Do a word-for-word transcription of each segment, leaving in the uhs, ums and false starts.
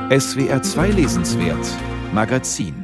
S W R zwei Lesenswert Magazin.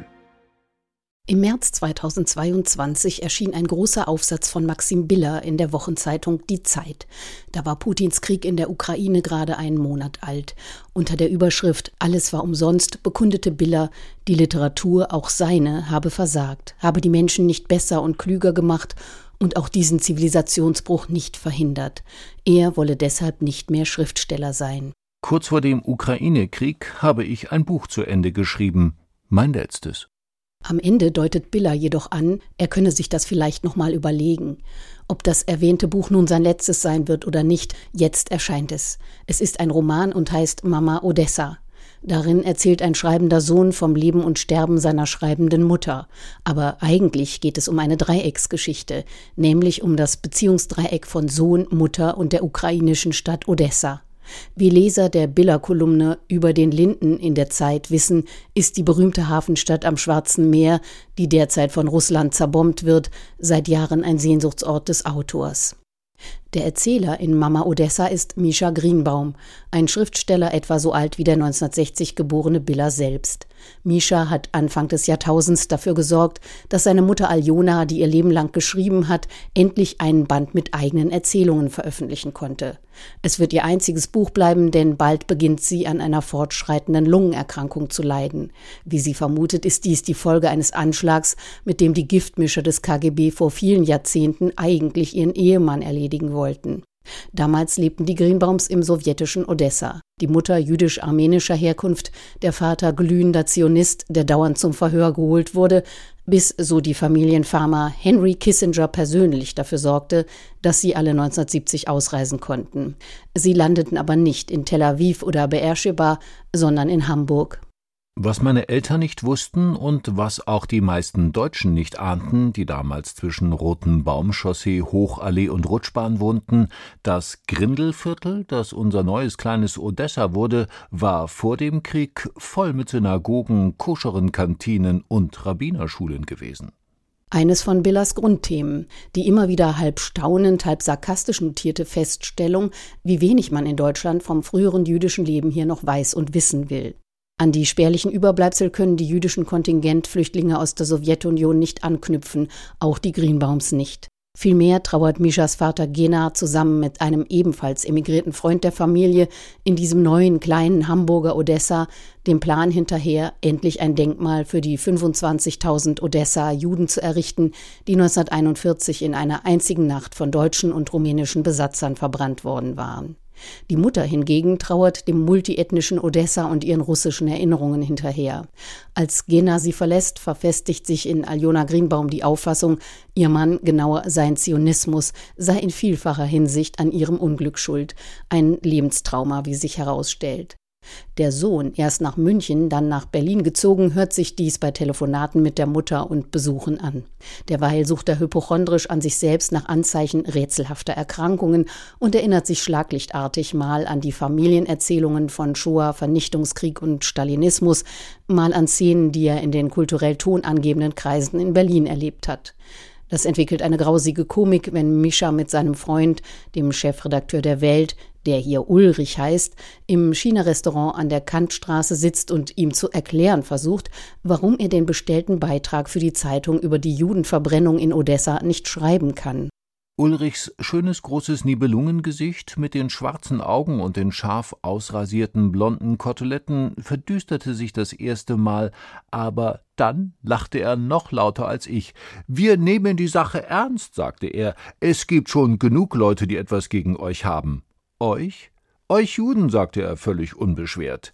Im März zweitausendzweiundzwanzig erschien ein großer Aufsatz von Maxim Biller in der Wochenzeitung Die Zeit. Da war Putins Krieg in der Ukraine gerade einen Monat alt. Unter der Überschrift »Alles war umsonst« bekundete Biller, die Literatur, auch seine, habe versagt, habe die Menschen nicht besser und klüger gemacht und auch diesen Zivilisationsbruch nicht verhindert. Er wolle deshalb nicht mehr Schriftsteller sein. Kurz vor dem Ukraine-Krieg habe ich ein Buch zu Ende geschrieben, mein letztes. Am Ende deutet Biller jedoch an, er könne sich das vielleicht noch mal überlegen. Ob das erwähnte Buch nun sein letztes sein wird oder nicht, jetzt erscheint es. Es ist ein Roman und heißt Mama Odessa. Darin erzählt ein schreibender Sohn vom Leben und Sterben seiner schreibenden Mutter. Aber eigentlich geht es um eine Dreiecksgeschichte, nämlich um das Beziehungsdreieck von Sohn, Mutter und der ukrainischen Stadt Odessa. Wie Leser der Biller-Kolumne Über den Linden in der Zeit wissen, ist die berühmte Hafenstadt am Schwarzen Meer, die derzeit von Russland zerbombt wird, seit Jahren ein Sehnsuchtsort des Autors. Der Erzähler in Mama Odessa ist Mischa Greenbaum, ein Schriftsteller etwa so alt wie der neunzehnhundertsechzig geborene Biller selbst. Mischa hat Anfang des Jahrtausends dafür gesorgt, dass seine Mutter Aljona, die ihr Leben lang geschrieben hat, endlich einen Band mit eigenen Erzählungen veröffentlichen konnte. Es wird ihr einziges Buch bleiben, denn bald beginnt sie an einer fortschreitenden Lungenerkrankung zu leiden. Wie sie vermutet, ist dies die Folge eines Anschlags, mit dem die Giftmischer des K G B vor vielen Jahrzehnten eigentlich ihren Ehemann erledigen wollten. Damals lebten die Greenbaums im sowjetischen Odessa. Die Mutter jüdisch-armenischer Herkunft, der Vater glühender Zionist, der dauernd zum Verhör geholt wurde, bis, so die Familienfarmer, Henry Kissinger persönlich dafür sorgte, dass sie alle neunzehnhundertsiebzig ausreisen konnten. Sie landeten aber nicht in Tel Aviv oder Beersheba, sondern in Hamburg. Was meine Eltern nicht wussten und was auch die meisten Deutschen nicht ahnten, die damals zwischen Roten Baumchaussee, Hochallee und Rutschbahn wohnten, das Grindelviertel, das unser neues kleines Odessa wurde, war vor dem Krieg voll mit Synagogen, koscheren Kantinen und Rabbinerschulen gewesen. Eines von Billers Grundthemen, die immer wieder halb staunend, halb sarkastisch notierte Feststellung, wie wenig man in Deutschland vom früheren jüdischen Leben hier noch weiß und wissen will. An die spärlichen Überbleibsel können die jüdischen Kontingentflüchtlinge aus der Sowjetunion nicht anknüpfen, auch die Greenbaums nicht. Vielmehr trauert Mischas Vater Gena zusammen mit einem ebenfalls emigrierten Freund der Familie in diesem neuen kleinen Hamburger Odessa dem Plan hinterher, endlich ein Denkmal für die fünfundzwanzigtausend Odessa-Juden zu errichten, die neunzehnhunderteinundvierzig in einer einzigen Nacht von deutschen und rumänischen Besatzern verbrannt worden waren. Die Mutter hingegen trauert dem multiethnischen Odessa und ihren russischen Erinnerungen hinterher. Als Gena sie verlässt, verfestigt sich in Aljona Greenbaum die Auffassung, ihr Mann, genauer sein Zionismus, sei in vielfacher Hinsicht an ihrem Unglück schuld. Ein Lebenstrauma, wie sich herausstellt. Der Sohn, erst nach München, dann nach Berlin gezogen, hört sich dies bei Telefonaten mit der Mutter und Besuchen an. Derweil sucht er hypochondrisch an sich selbst nach Anzeichen rätselhafter Erkrankungen und erinnert sich schlaglichtartig mal an die Familienerzählungen von Shoah, Vernichtungskrieg und Stalinismus, mal an Szenen, die er in den kulturell tonangebenden Kreisen in Berlin erlebt hat. Das entwickelt eine grausige Komik, wenn Mischa mit seinem Freund, dem Chefredakteur der Welt, der hier Ulrich heißt, im China-Restaurant an der Kantstraße sitzt und ihm zu erklären versucht, warum er den bestellten Beitrag für die Zeitung über die Judenverbrennung in Odessa nicht schreiben kann. Ulrichs schönes großes Nibelungengesicht mit den schwarzen Augen und den scharf ausrasierten blonden Koteletten verdüsterte sich das erste Mal, aber dann lachte er noch lauter als ich. »Wir nehmen die Sache ernst«, sagte er. »Es gibt schon genug Leute, die etwas gegen euch haben.« »Euch?« »Euch Juden«, sagte er völlig unbeschwert.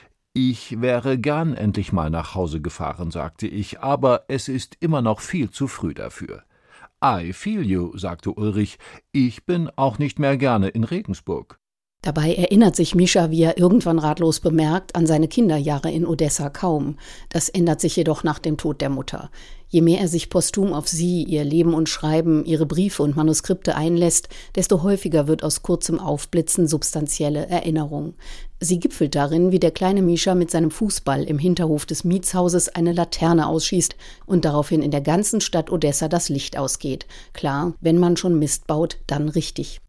»Ich wäre gern endlich mal nach Hause gefahren«, sagte ich, »aber es ist immer noch viel zu früh dafür.« »I feel you«, sagte Ulrich, »ich bin auch nicht mehr gerne in Regensburg.« Dabei erinnert sich Mischa, wie er irgendwann ratlos bemerkt, an seine Kinderjahre in Odessa kaum. Das ändert sich jedoch nach dem Tod der Mutter. Je mehr er sich posthum auf sie, ihr Leben und Schreiben, ihre Briefe und Manuskripte einlässt, desto häufiger wird aus kurzem Aufblitzen substanzielle Erinnerung. Sie gipfelt darin, wie der kleine Mischa mit seinem Fußball im Hinterhof des Mietshauses eine Laterne ausschießt und daraufhin in der ganzen Stadt Odessa das Licht ausgeht. Klar, wenn man schon Mist baut, dann richtig.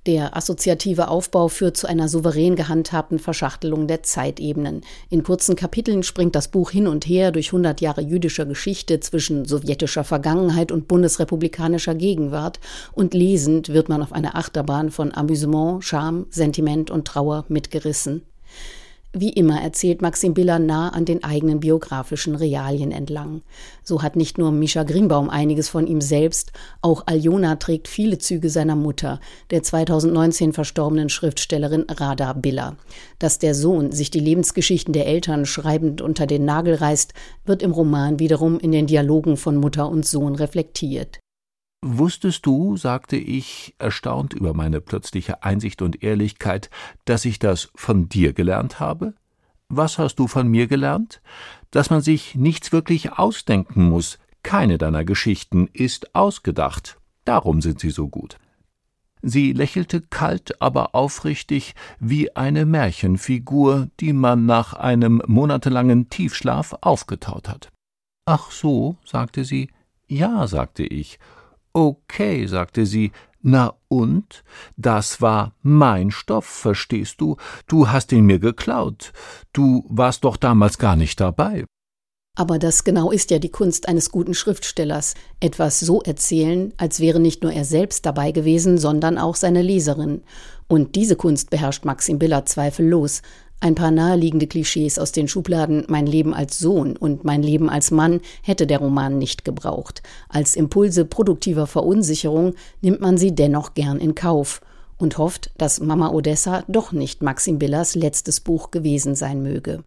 Der assoziative Aufbau führt zu einer souverän gehandhabten Verschachtelung der Zeitebenen. In kurzen Kapiteln springt das Buch hin und her durch hundert Jahre jüdischer Geschichte zwischen sowjetischer Vergangenheit und bundesrepublikanischer Gegenwart, und lesend wird man auf eine Achterbahn von Amüsement, Scham, Sentiment und Trauer mitgerissen. Wie immer erzählt Maxim Biller nah an den eigenen biografischen Realien entlang. So hat nicht nur Mischa Grünbaum einiges von ihm selbst, auch Aljona trägt viele Züge seiner Mutter, der zweitausendneunzehn verstorbenen Schriftstellerin Rada Biller. Dass der Sohn sich die Lebensgeschichten der Eltern schreibend unter den Nagel reißt, wird im Roman wiederum in den Dialogen von Mutter und Sohn reflektiert. »Wusstest du«, sagte ich, erstaunt über meine plötzliche Einsicht und Ehrlichkeit, »dass ich das von dir gelernt habe?« »Was hast du von mir gelernt?« »Dass man sich nichts wirklich ausdenken muss. Keine deiner Geschichten ist ausgedacht. Darum sind sie so gut.« Sie lächelte kalt, aber aufrichtig, wie eine Märchenfigur, die man nach einem monatelangen Tiefschlaf aufgetaut hat. »Ach so«, sagte sie. »Ja«, sagte ich. »Okay«, sagte sie. »Na und? Das war mein Stoff, verstehst du? Du hast ihn mir geklaut. Du warst doch damals gar nicht dabei.« Aber das genau ist ja die Kunst eines guten Schriftstellers. Etwas so erzählen, als wäre nicht nur er selbst dabei gewesen, sondern auch seine Leserin. Und diese Kunst beherrscht Maxim Biller zweifellos. Ein paar naheliegende Klischees aus den Schubladen »Mein Leben als Sohn« und »Mein Leben als Mann« hätte der Roman nicht gebraucht. Als Impulse produktiver Verunsicherung nimmt man sie dennoch gern in Kauf und hofft, dass Mama Odessa doch nicht Maxim Billers letztes Buch gewesen sein möge.